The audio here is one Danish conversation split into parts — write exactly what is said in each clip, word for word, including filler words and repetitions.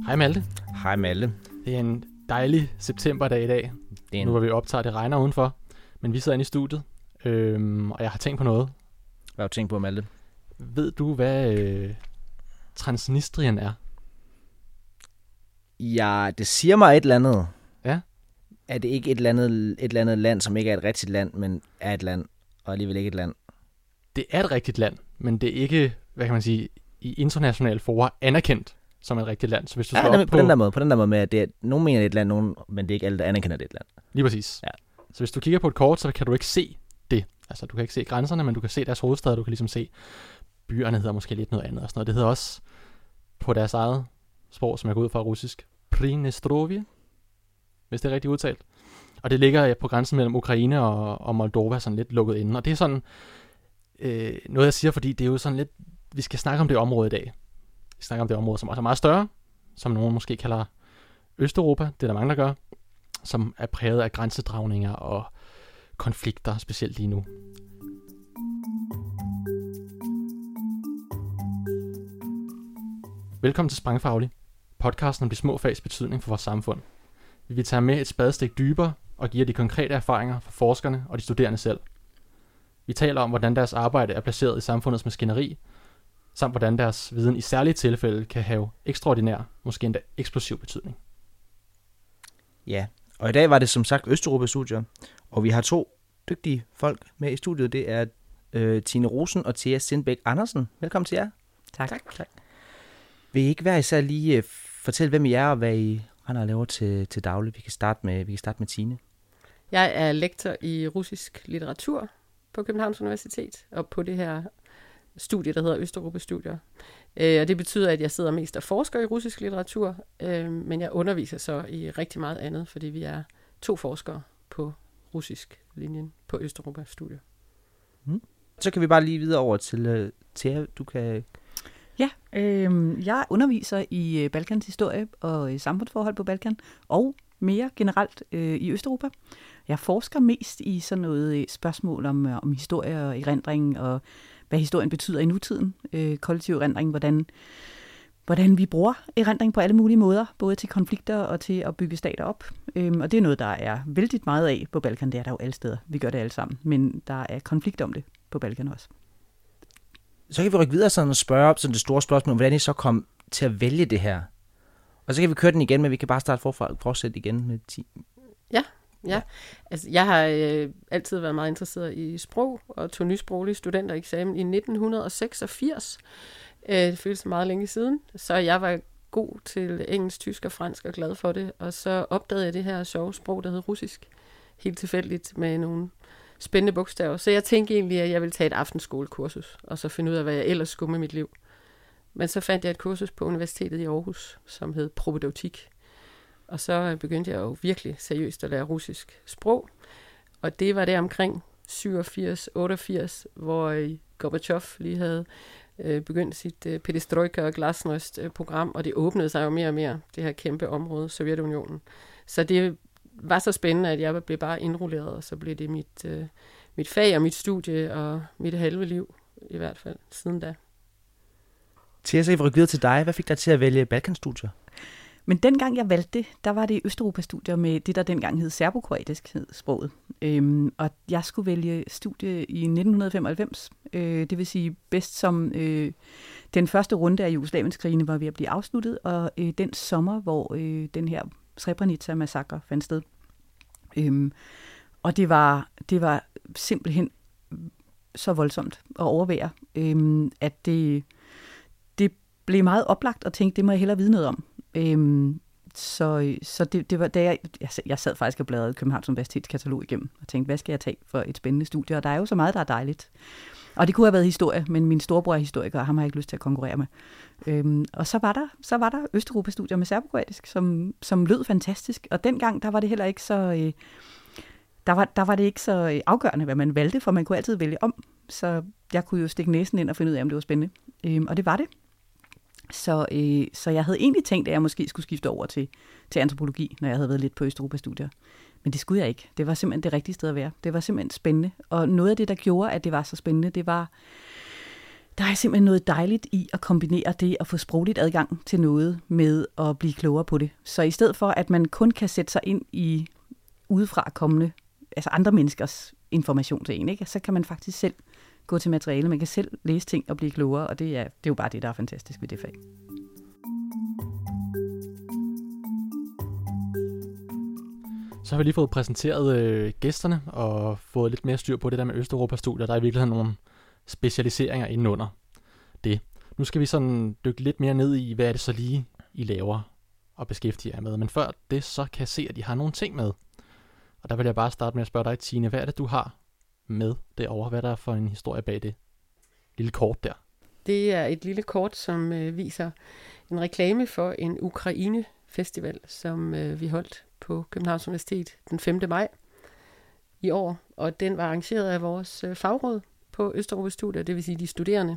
Hej Malte. Hej Malte. Det er en dejlig septemberdag i dag. Det er en... Nu hvor vi optager, det regner udenfor. Men vi sidder inde i studiet, øhm, og jeg har tænkt på noget. Hvad har du tænkt på, Malte? Ved du, hvad øh, Transnistrien er? Ja, det siger mig et eller andet. Ja? Er det ikke et eller andet, et eller andet land, som ikke er et rigtigt land, men er et land, og alligevel ikke et land? Det er et rigtigt land, men det er ikke, hvad kan man sige, i internationale fora anerkendt som et rigtigt land. Så hvis du ja, slår på, op på på den der måde, på den der måde med, at det er, nogen mener det er et land, nogen, men det er ikke alle, der anerkender det er et land. Lige præcis. Ja. Så hvis du kigger på et kort, så kan du ikke se det. Altså, du kan ikke se grænserne, men du kan se deres hovedstad, du kan ligesom se, byerne hedder måske lidt noget andet og sådan noget. Det hedder også på deres eget sprog, som jeg går ud fra russisk, Prinestrovie, hvis det er rigtigt udtalt. Og det ligger på grænsen mellem Ukraine og, og Moldova, sådan lidt lukket inde. Og det er sådan øh, noget, jeg siger, fordi det er jo sådan lidt, vi skal snakke om det område i dag. Vi snakker om det område, som også er meget større, som nogen måske kalder Østeuropa, det er der mange, der gør, som er præget af grænsedragninger og konflikter, specielt lige nu. Velkommen til Sprængfaglig, podcasten om de små fags betydning for vores samfund. Vi vil tage med et spadestik dybere og give de konkrete erfaringer fra forskerne og de studerende selv. Vi taler om, hvordan deres arbejde er placeret i samfundets maskineri, samt hvordan deres viden i særlige tilfælde kan have ekstraordinær, måske endda eksplosiv betydning. Ja, og i dag var det som sagt Østeuropa-studier, og vi har to dygtige folk med i studiet. Det er øh, Tine Rosen og Thea Sindbæk Andersen. Velkommen til jer. Tak. tak. tak. Vil I ikke hver især lige øh, fortælle, hvem I er og hvad I render og laver til, til daglig? Vi kan starte med, vi kan starte med Tine. Jeg er lektor i russisk litteratur på Københavns Universitet, og på det her studie, der hedder Østeuropa-studier. Øh, og det betyder, at jeg sidder mest og forsker i russisk litteratur, øh, men jeg underviser så i rigtig meget andet, fordi vi er to forskere på russisk linjen på Østeuropa-studier. Mm. Så kan vi bare lige videre over til uh, Thea. Du kan... Ja, øh, jeg underviser i øh, Balkans historie og øh, samfundsforhold på Balkan, og mere generelt øh, i Østeuropa. Jeg forsker mest i sådan noget øh, spørgsmål om, øh, om historie og erindring, og hvad historien betyder i nutiden. Øh, kollektiv erindring, hvordan, hvordan vi bruger erindring på alle mulige måder, både til konflikter og til at bygge stater op. Øh, og det er noget, der er vældig meget af på Balkan. Det er der jo alle steder. Vi gør det alle sammen. Men der er konflikt om det på Balkan også. Så kan vi rykke videre sådan og spørge op sådan det store spørgsmål, hvordan I så kom til at vælge det her. Og så kan vi køre den igen, men vi kan bare starte forfra og fortsætte igen med ti. Ja, ja. Altså, jeg har øh, altid været meget interesseret i sprog, og tog nysproglig studentereksamen i nitten seksogfirs. Øh, det føles meget længe siden, så jeg var god til engelsk, tysk og fransk og glad for det. Og så opdagede jeg det her sjove sprog, der hed russisk, helt tilfældigt med nogle spændende bogstaver. Så jeg tænkte egentlig, at jeg ville tage et aftenskolekursus, og så finde ud af, hvad jeg ellers skulle med mit liv. Men så fandt jeg et kursus på Universitetet i Aarhus, som hed propedeutik. Og så begyndte jeg jo virkelig seriøst at lære russisk sprog. Og det var der omkring syvogfirs otteogfirs, hvor Gorbachev lige havde øh, begyndt sit øh, perestrojka og glasnost-program, og det åbnede sig jo mere og mere, det her kæmpe område, Sovjetunionen. Så det var så spændende, at jeg blev bare indrulleret, og så blev det mit, øh, mit fag og mit studie og mit halve liv, i hvert fald, siden da. Thea, så kan vi rykke videre til dig. Hvad fik dig til at vælge Balkanstudier? Men dengang jeg valgte det, der var det Østeuropa-studier med det, der dengang hed serbokroatisk, hed sproget. Øhm, og jeg skulle vælge studie i nitten femoghalvfems. Øh, det vil sige bedst som øh, den første runde af Jugoslavienskrigene var ved at blive afsluttet, og øh, den sommer, hvor øh, den her Srebrenica-massakre fandt sted. Øhm, og det var, det var simpelthen så voldsomt at overvære, øhm, at det, det blev meget oplagt at tænke, det må jeg hellere vide noget om. Øhm, så så det, det var, da jeg, jeg sad faktisk og bladrede Københavns Universitets katalog igennem, og tænkte, hvad skal jeg tage for et spændende studie? Og der er jo så meget, der er dejligt. Og det kunne have været historie, men min storebror er historiker, og ham har jeg ikke lyst til at konkurrere med. Øhm, og så var der, så var der Østeuropa-studier med serbokroatisk, som, som lød fantastisk. Og dengang, der var det heller ikke så, øh, der var, der var det ikke så afgørende, hvad man valgte, for man kunne altid vælge om. Så jeg kunne jo stikke næsen ind og finde ud af, om det var spændende. Øhm, og det var det. Så, øh, så jeg havde egentlig tænkt, at jeg måske skulle skifte over til, til antropologi, når jeg havde været lidt på Østeuropa-studier. Men det skulle jeg ikke. Det var simpelthen det rigtige sted at være. Det var simpelthen spændende. Og noget af det, der gjorde, at det var så spændende, det var, der er simpelthen noget dejligt i at kombinere det at få sprogligt adgang til noget med at blive klogere på det. Så i stedet for, at man kun kan sætte sig ind i udefra kommende, altså andre menneskers information til en, ikke? Så kan man faktisk selv gå til materiale, man kan selv læse ting og blive klogere, og det er, det er jo bare det, der er fantastisk ved det fag. Så har vi lige fået præsenteret øh, gæsterne og fået lidt mere styr på det der med Østeuropa-studier. Der er i virkeligheden nogle specialiseringer indenunder det. Nu skal vi sådan dykke lidt mere ned i, hvad er det så lige, I laver og beskæftiger jer med. Men før det, så kan jeg se, at I har nogle ting med. Og der vil jeg bare starte med at spørge dig, Tine, hvad er det, du har med derovre? Hvad er der for en historie bag det lille kort der? Det er et lille kort, som øh, viser en reklame for en Ukraine-festival, som øh, vi holdt på Københavns Universitet den femte maj i år. Og den var arrangeret af vores øh, fagråd på Østeuropa-studier, det vil sige de studerende.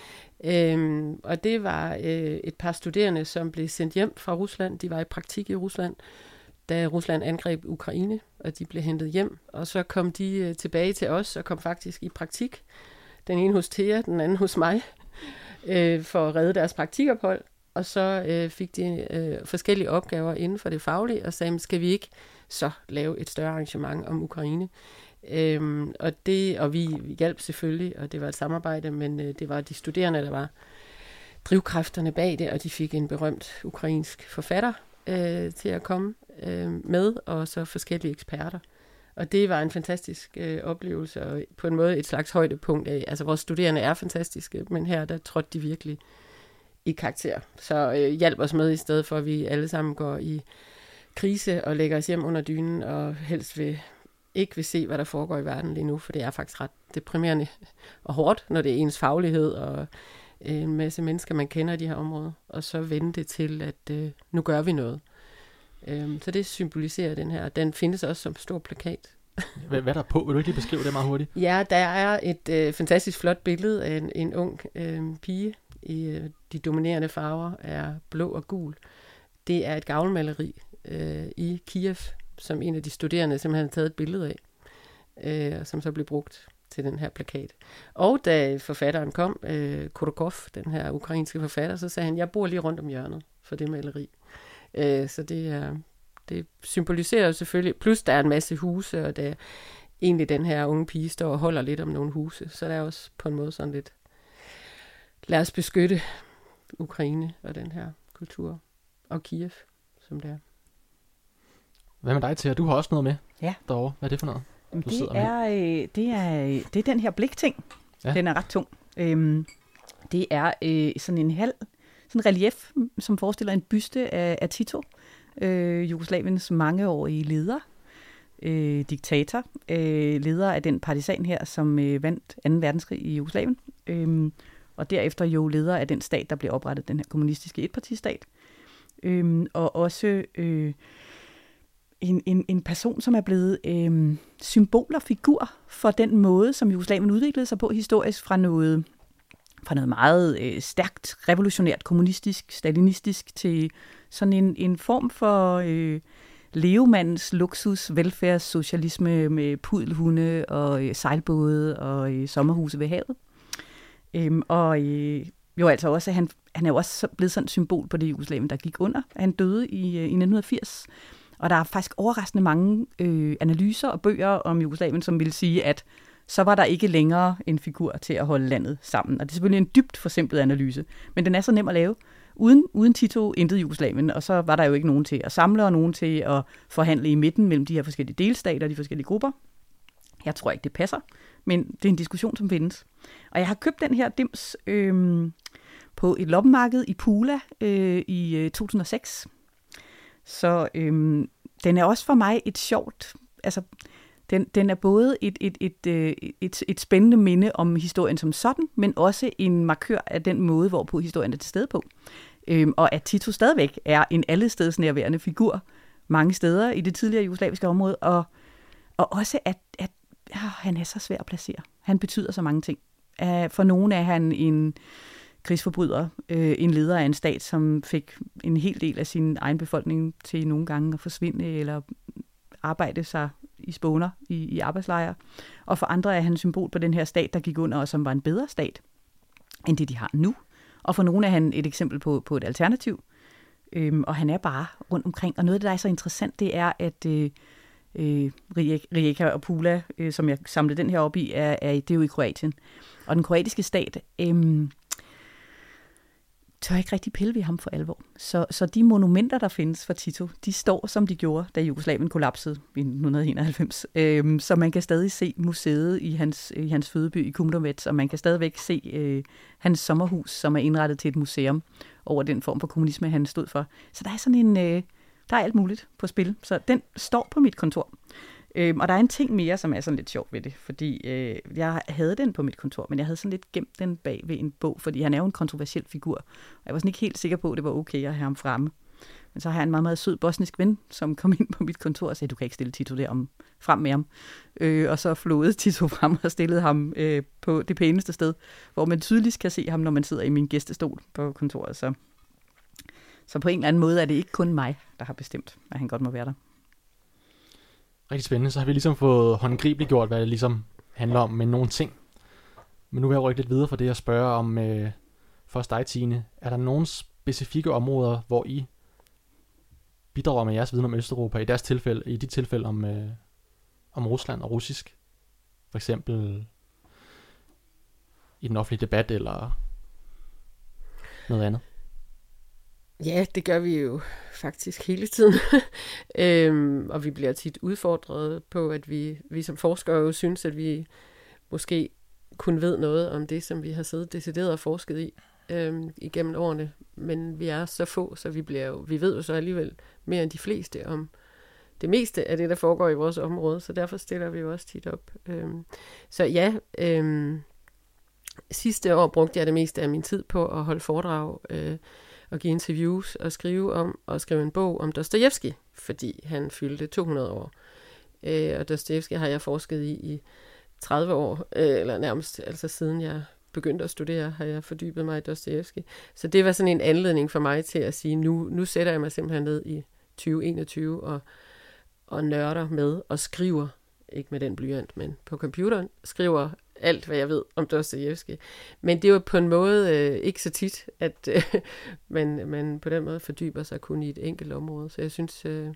Øhm, og det var øh, et par studerende, som blev sendt hjem fra Rusland. De var i praktik i Rusland, da Rusland angreb Ukraine, og de blev hentet hjem. Og så kom de øh, tilbage til os og kom faktisk i praktik. Den ene hos Thea, den anden hos mig, øh, for at redde deres praktikophold. Og så øh, fik de øh, forskellige opgaver inden for det faglige, og sagde, skal vi ikke så lave et større arrangement om Ukraine? Øhm, og, det, og vi hjalp selvfølgelig, og det var et samarbejde, men øh, det var de studerende, der var drivkræfterne bag det, og de fik en berømt ukrainsk forfatter øh, til at komme øh, med, og så forskellige eksperter. Og det var en fantastisk øh, oplevelse, og på en måde et slags højdepunkt af, altså vores studerende er fantastiske, men her der trådte de virkelig i karakter. Så øh, hjælp os med i stedet for, at vi alle sammen går i krise og lægger os hjem under dynen, og helst vil, ikke vil se, hvad der foregår i verden lige nu, for det er faktisk ret deprimerende og hårdt, når det er ens faglighed og en masse mennesker, man kender i de her områder, og så vende det til, at øh, nu gør vi noget. Øhm, så det symboliserer den her. Den findes også som stor plakat. Hvad, hvad er der på? Vil du ikke lige beskrive det meget hurtigt? Ja, der er et øh, fantastisk flot billede af en, en ung øh, pige. I, øh, de dominerende farver er blå og gul. Det er et gavlmaleri øh, i Kiev, som en af de studerende simpelthen har taget et billede af, øh, som så blev brugt til den her plakat. Og da forfatteren kom, øh, Kurokov, den her ukrainske forfatter, så sagde han, jeg bor lige rundt om hjørnet for det maleri. Øh, så det, er, det symboliserer jo selvfølgelig, plus der er en masse huse, og der egentlig den her unge pige står og holder lidt om nogle huse, så der er også på en måde sådan lidt, lad os beskytte Ukraine og den her kultur, og Kiev, som det er. Hvad med dig, Thea? Du har også noget med Ja. derovre. Hvad er det for noget? Det er, øh, det, er, det er den her blikting. Ja. Den er ret tung. Øhm, det er øh, sådan en halv sådan en relief, som forestiller en byste af, af Tito, øh, Jugoslaviens mangeårige leder, øh, diktator, øh, leder af den partisan her, som øh, vandt anden verdenskrig i Jugoslavien, øh, og derefter jo leder af den stat, der blev oprettet, den her kommunistiske etpartistat, øh, og også øh, en, en, en person, som er blevet øh, symbol og figur for den måde, som Jugoslavien udviklede sig på historisk fra noget fra noget meget øh, stærkt, revolutionært, kommunistisk, stalinistisk, til sådan en, en form for øh, levemandens luksus, velfærdssocialisme med pudelhunde og øh, sejlbåde og øh, sommerhuse ved havet. Øhm, og øh, jo altså også, han, han er jo også blevet sådan et symbol på det Jugoslavien, der gik under. Han døde i, øh, i nitten firs, og der er faktisk overraskende mange øh, analyser og bøger om Jugoslavien, som vil sige, at så var der ikke længere en figur til at holde landet sammen. Og det er selvfølgelig en dybt forsimplet analyse, men den er så nem at lave. Uden, uden Tito, intet Jugoslavien, og så var der jo ikke nogen til at samle, og nogen til at forhandle i midten mellem de her forskellige delstater, de forskellige grupper. Jeg tror ikke, det passer, men det er en diskussion, som findes. Og jeg har købt den her dims øh, på et loppemarked i Pula øh, i øh, to tusind og seks. Så øh, den er også for mig et sjovt... altså Den, den er både et, et, et, et, et, et spændende minde om historien som sådan, men også en markør af den måde, hvorpå historien er til stede på. Øhm, og at Tito stadigvæk er en allestedsnærværende figur mange steder i det tidligere jugoslaviske område, og, og også at, at øh, han er så svær at placere. Han betyder så mange ting. Uh, for nogle er han en krigsforbryder, øh, en leder af en stat, som fik en hel del af sin egen befolkning til nogle gange at forsvinde eller arbejde sig i spåner, i, i arbejdslejre. Og for andre er han symbol på den her stat, der gik under, og som var en bedre stat. end det, de har nu. Og for nogle er han et eksempel på, på et alternativ. Øhm, og han er bare rundt omkring. Og noget af det, der er så interessant, det er, at øh, øh, Rijeka og Pula, øh, som jeg samlede den her op i, er, er, det er jo i Kroatien. Og den kroatiske stat øh, tør ikke rigtig pille ved ham for alvor. Så, så de monumenter, der findes for Tito, de står, som de gjorde, da Jugoslavien kollapsede i nitten enoghalvfems. Øh, så man kan stadig se museet i hans, i hans fødeby i Kumrovec, og man kan stadigvæk se øh, hans sommerhus, som er indrettet til et museum over den form for kommunisme, han stod for. Så der er sådan en, øh, der er alt muligt på spil. Så den står på mit kontor. Øhm, og der er en ting mere, som er sådan lidt sjovt ved det, fordi øh, jeg havde den på mit kontor, men jeg havde sådan lidt gemt den bag ved en bog, fordi han er jo en kontroversiel figur, og jeg var sådan ikke helt sikker på, at det var okay at have ham fremme. Men så har jeg en meget, meget sød bosnisk ven, som kom ind på mit kontor og sagde, du kan ikke stille Tito der om, frem med ham. Øh, og så flåede Tito frem og stillede ham øh, på det pæneste sted, hvor man tydeligt kan se ham, når man sidder i min gæstestol på kontoret. Så, så på en eller anden måde er det ikke kun mig, der har bestemt, at han godt må være der. Rigtig spændende. Så har vi ligesom fået håndgribeligt gjort, hvad det ligesom handler om med nogle ting. Men nu vil jeg rykke lidt videre for det og spørge om, øh, først dig, Tine, er der nogle specifikke områder, hvor I bidrager med jeres viden om Østeuropa, i deres tilfælde, i dit tilfælde om, øh, om Rusland og russisk? For eksempel i den offentlige debat eller noget andet? Ja, det gør vi jo faktisk hele tiden. øhm, og vi bliver tit udfordret på, at vi, vi som forskere jo synes, at vi måske kun ved noget om det, som vi har siddet decideret og forsket i øhm, igennem årene. Men vi er så få, så vi, bliver jo, vi ved jo så alligevel mere end de fleste om det meste af det, der foregår i vores område. Så derfor stiller vi jo også tit op. Øhm, så ja, øhm, sidste år brugte jeg det meste af min tid på at holde foredrag øh, og give interviews og skrive om og skrive en bog om Dostojevskij, fordi han fyldte to hundrede år. Øh, og Dostojevskij har jeg forsket i i tredive år, øh, eller nærmest altså siden jeg begyndte at studere, har jeg fordybet mig i Dostojevskij. Så det var sådan en anledning for mig til at sige, nu, nu sætter jeg mig simpelthen ned i tyve enogtyve og, og nørder med og skriver, ikke med den blyant, men på computeren, skriver alt, hvad jeg ved om Dostojevskij. Men det er jo på en måde øh, ikke så tit, at øh, man, man på den måde fordyber sig kun i et enkelt område. Så jeg synes, øh,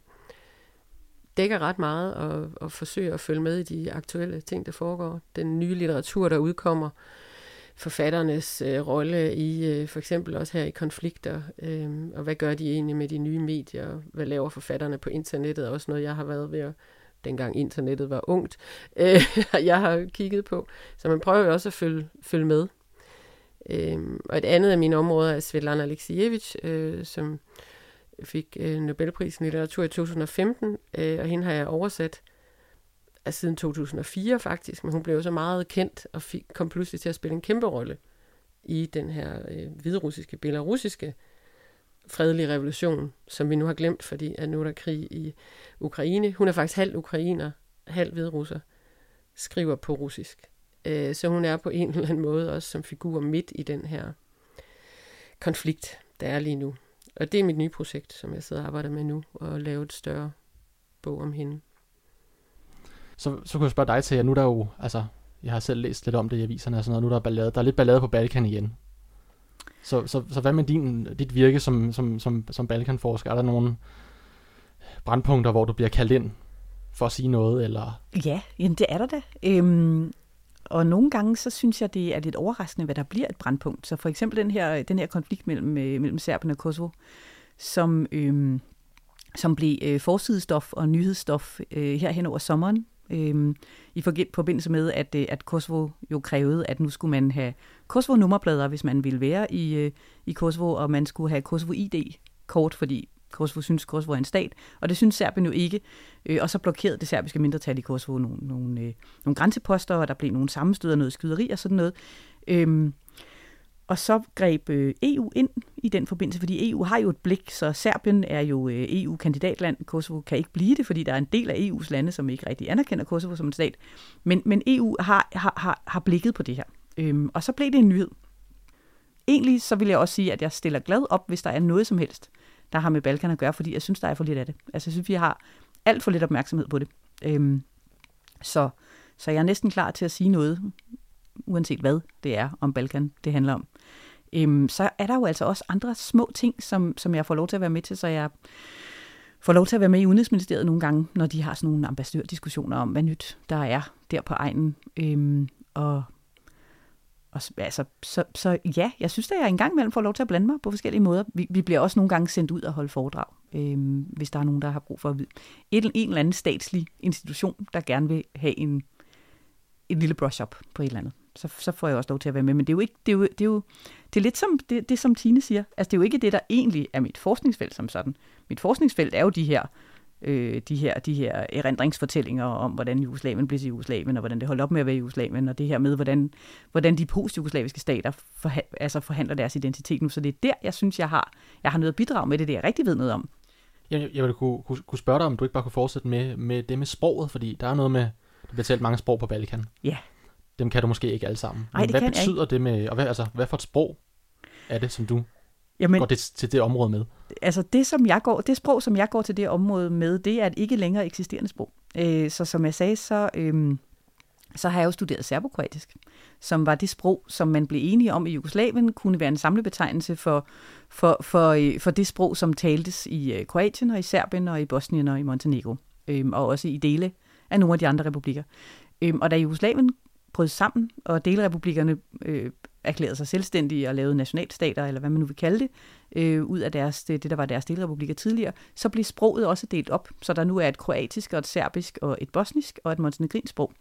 dækker ret meget og, og forsøger at følge med i de aktuelle ting, der foregår. Den nye litteratur, der udkommer, forfatternes øh, rolle i øh, for eksempel også her i konflikter, øh, og hvad gør de egentlig med de nye medier, hvad laver forfatterne på internettet, er også noget, jeg har været ved at dengang internettet var ungt, øh, jeg har kigget på. Så man prøver jo også at følge, følge med. Øh, og et andet af mine områder er Svetlana Aleksijevitj, øh, som fik øh, Nobelprisen i litteratur i to tusind og femten, øh, og hende har jeg oversat af siden to tusind og fire faktisk, men hun blev jo så meget kendt og fik, kom pludselig til at spille en kæmpe rolle i den her øh, hviderussiske, belarusiske fredelige revolution, som vi nu har glemt, fordi at nu er der krig i Ukraine. Hun er faktisk halv ukrainer, halv hviderusser, skriver på russisk. Øh, så hun er på en eller anden måde også som figur midt i den her konflikt, der er lige nu. Og det er mit nye projekt, som jeg sidder og arbejder med nu, og lave et større bog om hende. Så, så kunne jeg spørge dig til, at nu der jo, altså, jeg har selv læst lidt om det i aviserne og sådan noget, nu der er ballade, der er lidt ballade på Balkan igen. Så, så, så hvad med din, dit virke som, som, som, som Balkanforsker? Er der nogle brandpunkter, hvor du bliver kaldt ind for at sige noget? Eller? Ja, jamen det er der da. Øhm, og nogle gange, så synes jeg, det er lidt overraskende, hvad der bliver et brandpunkt. Så for eksempel den her, den her konflikt mellem, mellem Serbien og Kosovo, som, øhm, som blev øh, forsidestof og nyhedsstof øh, her hen over sommeren. Øhm, i forbindelse med, at, at Kosovo jo krævede, at nu skulle man have Kosovo-nummerplader, hvis man ville være i, i Kosovo, og man skulle have Kosovo-I D-kort, fordi Kosovo synes, Kosovo er en stat, og det synes Serbien jo ikke. Øh, og så blokerede det serbiske mindretal i Kosovo nogle, nogle, øh, nogle grænseposter, og der blev nogle sammenstød og noget skyderi og sådan noget. Øhm, Og så greb E U ind i den forbindelse, fordi E U har jo et blik, så Serbien er jo E U-kandidatland. Kosovo kan ikke blive det, fordi der er en del af E U's lande, som ikke rigtig anerkender Kosovo som en stat. Men, men E U har, har, har, har blikket på det her. Øhm, og så blev det en nyhed. Egentlig så vil jeg også sige, at jeg stiller glad op, hvis der er noget som helst, der har med Balkan at gøre, fordi jeg synes, der er for lidt af det. Altså jeg synes, vi har alt for lidt opmærksomhed på det. Øhm, så, så jeg er næsten klar til at sige noget, uanset hvad det er om Balkan, det handler om. øhm, så er der jo altså også andre små ting, som, som jeg får lov til at være med til, så jeg får lov til at være med i Udenrigsministeriet nogle gange, når de har sådan nogle ambassadørdiskussioner om, hvad nyt der er der på egnen. Øhm, og og altså, så, så ja, jeg synes, at jeg engang imellem får lov til at blande mig på forskellige måder. Vi, vi bliver også nogle gange sendt ud og holde foredrag, øhm, hvis der er nogen, der har brug for at vide. Et, en eller anden statslig institution, der gerne vil have en, en lille brush-up på et eller andet. Så, så får jeg også lov til at være med. Men det er jo ikke, det er jo, det er jo det er lidt som det, det, som Tine siger. Altså, det er jo ikke det, der egentlig er mit forskningsfelt som sådan. Mit forskningsfelt er jo de her Øh, de her, de her erindringsfortællinger om, hvordan Jugoslavien blev til Jugoslavien, og hvordan det holdt op med at være Jugoslavien, og det her med, hvordan, hvordan de postjugoslaviske stater forha- altså forhandler deres identitet nu. Så det er der, jeg synes, jeg har, jeg har noget at bidrage med det, det jeg rigtig ved noget om. Jeg, jeg ville kunne, kunne, kunne spørge dig, om du ikke bare kunne fortsætte med, med det med sproget, fordi der er noget med, der bliver talt mange sprog på Balkan. Ja. Dem kan du måske ikke alle sammen. Ej, det hvad kan betyder det med, og hvad, altså, hvad for et sprog er det, som du Jamen, går det, til det område med? Altså det, som jeg går, det sprog, som jeg går til det område med, det er et ikke længere eksisterende sprog. Øh, så som jeg sagde, så, øh, så har jeg jo studeret serbokroatisk, som var det sprog, som man blev enige om i Jugoslavien, kunne være en samlebetegnelse for, for, for, øh, for det sprog, som taltes i øh, Kroatien og i Serbien og i Bosnien og i Montenegro, øh, og også i dele af nogle af de andre republikker. Øh, og da Jugoslavien brød sammen, og delerepublikkerne øh, erklærede sig selvstændige og lavede nationalstater, eller hvad man nu vil kalde det, øh, ud af deres, det, det, der var deres delerepublikker tidligere, så blev sproget også delt op, så der nu er et kroatisk og et serbisk og et bosnisk og et montenegrinsk sprog.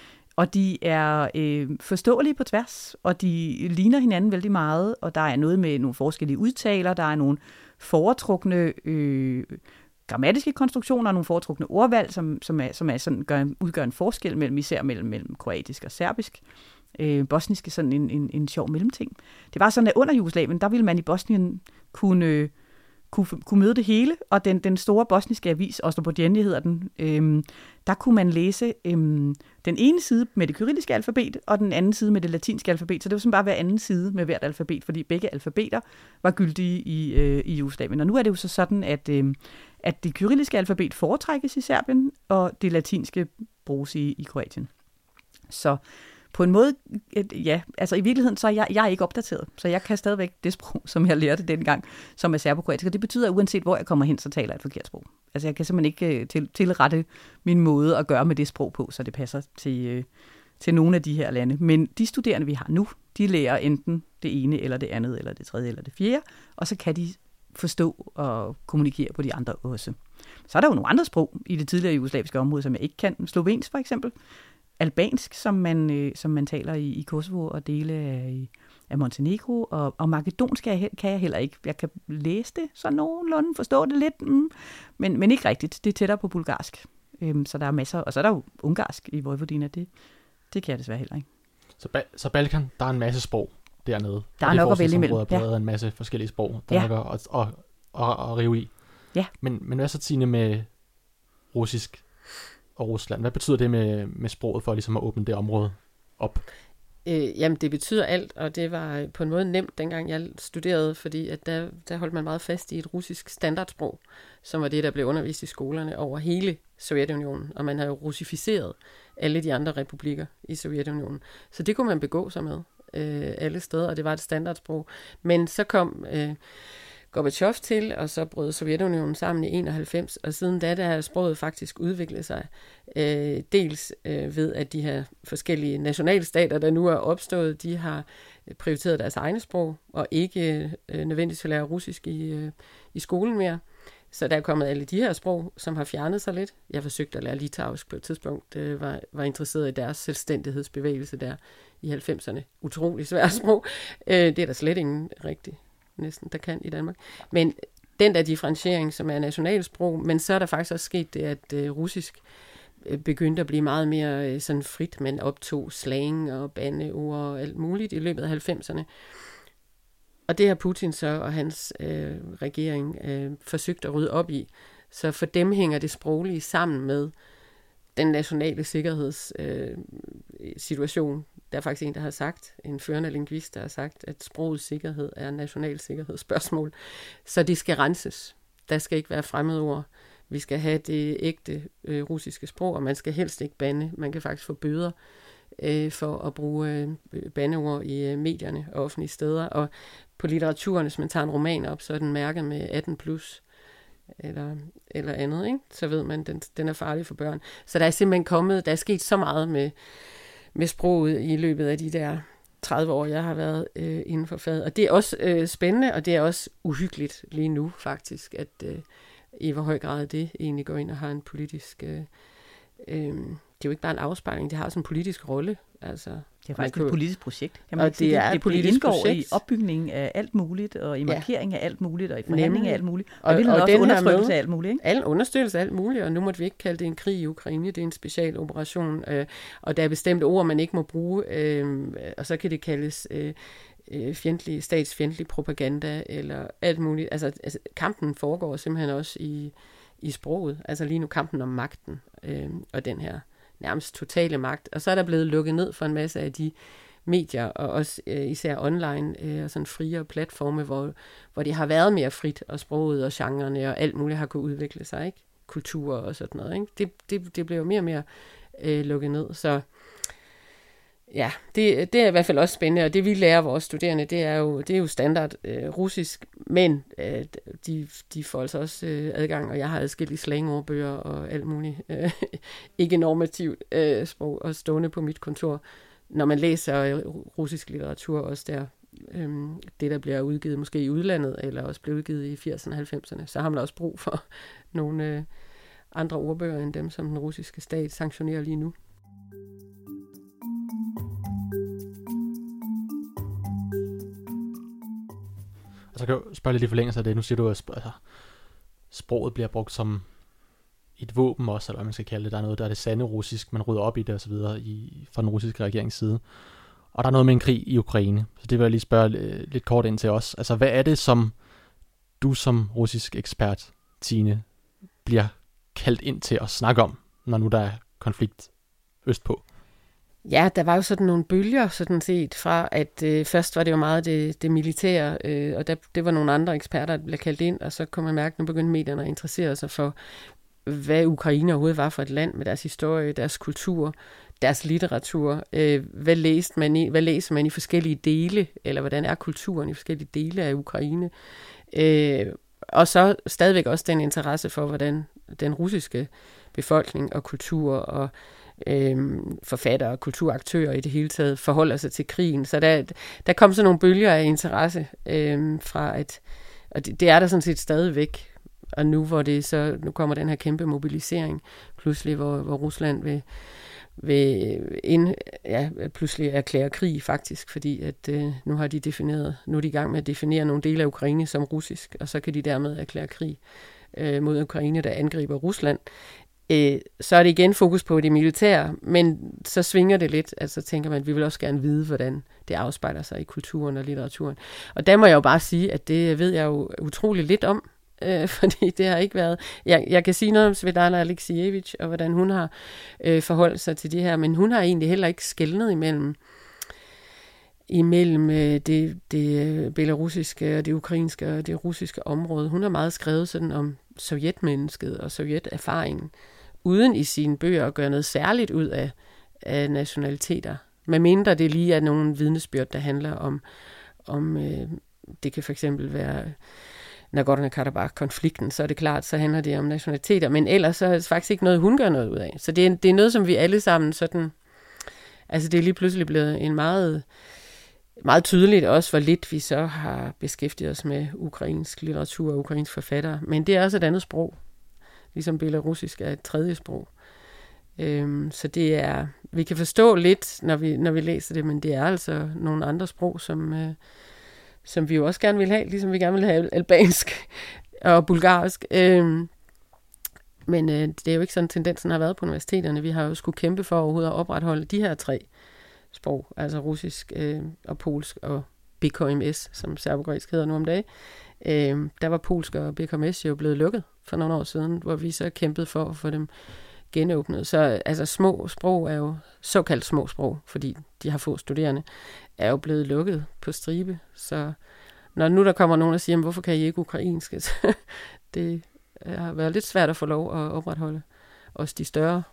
Og de er øh, forståelige på tværs, og de ligner hinanden vældig meget, og der er noget med nogle forskellige udtaler, der er nogle foretrukne øh, grammatiske konstruktioner, nogle foretrukne ordvalg, som, som, er, som er sådan, gør, udgør en forskel mellem, især mellem, mellem kroatisk og serbisk. Øh, bosnisk er sådan en, en, en sjov mellemting. Det var sådan, at under Jugoslavien, der ville man i Bosnien kunne, kunne, kunne møde det hele, og den, den store bosniske avis, Oslobodjeni hedder den, øh, der kunne man læse øh, den ene side med det kyrilliske alfabet, og den anden side med det latinske alfabet, så det var sådan bare hver anden side med hvert alfabet, fordi begge alfabeter var gyldige i, øh, i Jugoslavien. Og nu er det jo så sådan, at, øh, at det kyrilliske alfabet foretrækkes i Serbien, og det latinske bruges i, i Kroatien. Så på en måde, ja, altså i virkeligheden, så er jeg, jeg er ikke opdateret, så jeg kan stadigvæk det sprog, som jeg lærte dengang, som er serbokroatisk, og det betyder, at uanset hvor jeg kommer hen, så taler jeg et forkert sprog. Altså jeg kan simpelthen ikke til, tilrette min måde at gøre med det sprog på, så det passer til, til nogle af de her lande. Men de studerende, vi har nu, de lærer enten det ene, eller det andet, eller det tredje, eller det fjerde, og så kan de forstå og kommunikere på de andre også. Så er der jo nogle andre sprog i det tidligere jugoslaviske område, som jeg ikke kan. Slovensk for eksempel. Albansk, som man, øh, som man taler i, i Kosovo og dele af, af Montenegro, og, og makedonsk kan jeg, kan jeg heller ikke. Jeg kan læse det så nogenlunde, forstå det lidt, mm, men, men ikke rigtigt. Det er tættere på bulgarsk, øhm, så der er masser. Og så er der jo ungarsk i Vojvodina, det, det kan jeg desværre heller ikke. Så, ba- så Balkan, der er en masse sprog dernede. Der er nok at vælge imellem. Der er en masse forskellige sprog, der ja. er nok at, at, at, at, at rive i. Ja. Men, men hvad så, Tine, med russisk og Rusland? Hvad betyder det med, med sproget for ligesom at åbne det område op? Øh, jamen, det betyder alt, og det var på en måde nemt, dengang jeg studerede, fordi at der, der holdt man meget fast i et russisk standardsprog, som var det, der blev undervist i skolerne over hele Sovjetunionen, og man havde jo russificeret alle de andre republikker i Sovjetunionen. Så det kunne man begå sig med øh, alle steder, og det var et standardsprog. Men så kom øh, Gorbachev til, og så brød Sovjetunionen sammen i enoghalvfems, og siden da, der har sproget faktisk udviklet sig. Øh, dels øh, ved, at de her forskellige nationalstater, der nu er opstået, de har prioriteret deres egne sprog, og ikke øh, nødvendigvis at lære russisk i, øh, i skolen mere. Så der er kommet alle de her sprog, som har fjernet sig lidt. Jeg forsøgte at lære litauisk på et tidspunkt, øh, var, var interesseret i deres selvstændighedsbevægelse der i halvfemserne. Utrolig svært sprog. Øh, det er der slet ingen rigtig næsten, der kan i Danmark. Men den der differentiering, som er nationalsprog, men så er der faktisk også sket det, at øh, russisk øh, begyndte at blive meget mere øh, sådan frit, men optog slang og bandeord og alt muligt i løbet af halvfemserne. Og det har Putin så og hans øh, regering øh, forsøgt at rydde op i. Så for dem hænger det sproglige sammen med den nationale sikkerhedssituation. Øh, Der er faktisk en, der har sagt, en førende lingvist, der har sagt, at sprogets sikkerhed er en national sikkerhedsspørgsmål. Så det skal renses. Der skal ikke være fremmedord. Vi skal have det ægte øh, russiske sprog, og man skal helst ikke bande. Man kan faktisk få bøder, øh, for at bruge øh, bandeord i øh, medierne og offentlige steder. Og på litteraturen, hvis man tager en roman op, så er den mærket med atten plus eller, eller andet, ikke? Så ved man, at den, den er farlig for børn. Så der er simpelthen kommet, der er sket så meget med, med sproget i løbet af de der tredive år, jeg har været øh, inden for faget. Og det er også øh, spændende, og det er også uhyggeligt lige nu faktisk, at øh, i hvor høj grad det egentlig går ind og har en politisk... Øh, øh, det er jo ikke bare en afspejling, det har sådan en politisk rolle. Altså, det er faktisk kunne, et politisk projekt. Kan man og ikke sige, det, det, er det, et politisk indgår projekt. i opbygningen af alt muligt, og i markering ja. af alt muligt, og i forhandling Nemlig. af alt muligt. Og, Og, og, og også den undertrykkelse med, af alt muligt, ikke? Al understøttelse af alt muligt, og nu måtte vi ikke kalde det en krig i Ukraine, det er en special operation, øh, og der er bestemte ord, man ikke må bruge, øh, og så kan det kaldes øh, øh, fjendtlig, statsfjendtlig propaganda, eller alt muligt. Altså, altså kampen foregår simpelthen også i, i sproget, altså lige nu kampen om magten, øh, og den her nærmest totale magt. Og så er der blevet lukket ned for en masse af de medier, og også øh, især online, øh, og sådan friere platforme, hvor, hvor det har været mere frit, og sproget og genrerne og alt muligt har kunnet udvikle sig, ikke? Kultur og sådan noget, ikke? Det, det, det bliver jo mere og mere øh, lukket ned, så ja, det, det er i hvert fald også spændende, og det vi lærer vores studerende, det er jo, det er jo standard øh, russisk, men øh, de, de får altså også øh, adgang, og jeg har adskillige slangordbøger og alt muligt øh, ikke-normativt øh, sprog, og stående på mit kontor, når man læser russisk litteratur, også der, øhm, det der bliver udgivet måske i udlandet, eller også bliver udgivet i firserne og halvfemserne, så har man også brug for nogle øh, andre ordbøger, end dem, som den russiske stat sanktionerer lige nu. Og så kan jeg spørge lidt i forlængelse af det. Nu siger du, at sp- altså, sproget bliver brugt som et våben også, eller hvad man skal kalde det. Der er noget, der er det sande russisk, man rydder op i det og så videre i, fra den russiske regerings side. Og der er noget med en krig i Ukraine, så det vil jeg lige spørge øh, lidt kort ind til os. Altså, hvad er det, som du som russisk ekspert, Tine, bliver kaldt ind til at snakke om, når nu der er konflikt østpå? Ja, der var jo sådan nogle bølger, sådan set, fra at øh, først var det jo meget det, det militære, øh, og der, det var nogle andre eksperter, der blev kaldt ind, og så kunne man mærke, at nu begyndte medierne at interessere sig for, hvad Ukraine overhovedet var for et land med deres historie, deres kultur, deres litteratur. Øh, hvad, læste man i, hvad læser man i forskellige dele, eller hvordan er kulturen i forskellige dele af Ukraine? Øh, og så stadigvæk også den interesse for, hvordan den russiske befolkning og kultur og øh, forfattere og kulturaktører i det hele taget forholder sig til krigen. Så der, der kom sådan nogle bølger af interesse øh, fra et, og det, det er der sådan set stadigvæk. Og nu hvor det så nu kommer den her kæmpe mobilisering pludselig, hvor, hvor Rusland vil, vil ind, ja, pludselig erklære krig faktisk, fordi at øh, nu har de defineret, nu er de i gang med at definere nogle dele af Ukraine som russisk, og så kan de dermed erklære krig øh, mod Ukraine, der angriber Rusland. Øh, så er det igen fokus på det militære, men så svinger det lidt, altså tænker man, at vi vil også gerne vide, hvordan det afspejler sig i kulturen og litteraturen. Og der må jeg jo bare sige, at det ved jeg jo utrolig lidt om, øh, fordi det har ikke været... Jeg, jeg kan sige noget om Svetlana Alexievich, og hvordan hun har øh, forholdt sig til det her, men hun har egentlig heller ikke skelnet imellem imellem øh, det, det belarusiske og det ukrainske og det russiske område. Hun har meget skrevet sådan om sovjetmennesket og sovjeterfaringen, uden i sine bøger at gøre noget særligt ud af, af nationaliteter. Med mindre det lige er nogle vidnesbyrd, der handler om, om øh, det kan for eksempel være Nagorno-Karabakh-konflikten, så er det klart, så handler det om nationaliteter, men ellers så er det faktisk ikke noget, hun gør noget ud af. Så det er, det er noget, som vi alle sammen sådan, altså det er lige pludselig blevet en meget, meget tydeligt også, hvor lidt vi så har beskæftiget os med ukrainsk litteratur og ukrainsk forfattere, men det er også et andet sprog, ligesom belarusisk er et tredje sprog. Øhm, så det er, vi kan forstå lidt, når vi, når vi læser det, men det er altså nogle andre sprog, som, øh, som vi jo også gerne vil have, ligesom vi gerne vil have albansk og bulgarsk. Øhm, men øh, det er jo ikke sådan, tendensen har været på universiteterne. Vi har jo skulle kæmpe for overhovedet at opretholde de her tre sprog, altså russisk øh, og polsk og B K M S, som serbogræsk hedder nu om dagen. Øh, der var polsk og B K M S jo blevet lukket for nogle år siden, hvor vi så kæmpede for at få dem genåbnet. Så altså små sprog er jo såkaldt små sprog, fordi de har få studerende, er jo blevet lukket på stribe. Så når nu der kommer nogen og siger, hvorfor kan I ikke ukrainsk? det har været lidt svært at få lov at opretholde også de større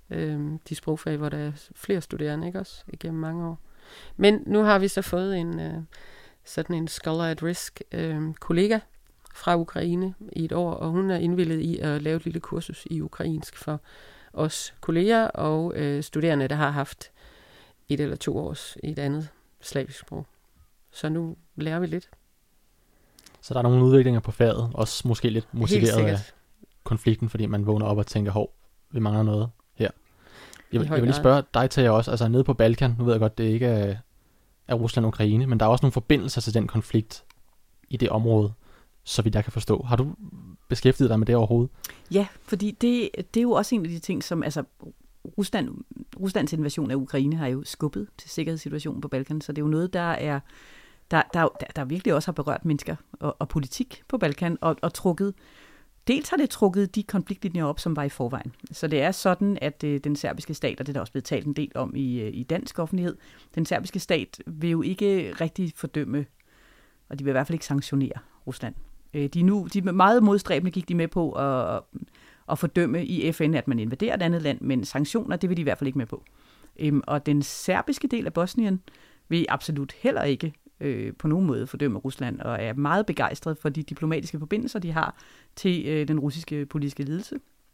øh, de sprogfag, hvor der er flere studerende, ikke også, igennem mange år. Men nu har vi så fået en øh, sådan en Scholar at Risk øh, kollega fra Ukraine i et år, og hun er indvillet i at lave et lille kursus i ukrainsk for os kolleger og øh, studerende, der har haft et eller to års i et andet slavisk sprog. Så nu lærer vi lidt. Så der er nogle udviklinger på faget, også måske lidt motiveret af konflikten, fordi man vågner op og tænker, hov, vi mangler noget her. Jeg, jeg vil lige spørge dig til jer også, altså nede på Balkan, nu ved jeg godt, det ikke er, er Rusland og Ukraine, men der er også nogle forbindelser til den konflikt i det område, så vidt jeg kan forstå. Har du beskæftiget dig med det overhovedet? Ja, fordi det, det er jo også en af de ting, som altså Rusland, Ruslands invasion af Ukraine har jo skubbet til sikkerhedssituationen på Balkan, så det er jo noget, der er der, der, der, der virkelig også har berørt mennesker og, og politik på Balkan, og, og trukket, dels har det trukket de konfliktlinjer op, som var i forvejen. Så det er sådan, at øh, den serbiske stat, og det er der også blevet talt en del om i, i dansk offentlighed, den serbiske stat vil jo ikke rigtig fordømme, og de vil i hvert fald ikke sanktionere Rusland. Øh, de, nu, de meget modstræbende gik de med på at, at fordømme i F N, at man invaderer et andet land, men sanktioner, det vil de i hvert fald ikke med på. Øhm, og den serbiske del af Bosnien vil absolut heller ikke øh, på nogen måde fordømme Rusland, og er meget begejstret for de diplomatiske forbindelser, de har til øh, den russiske politiske ledelse.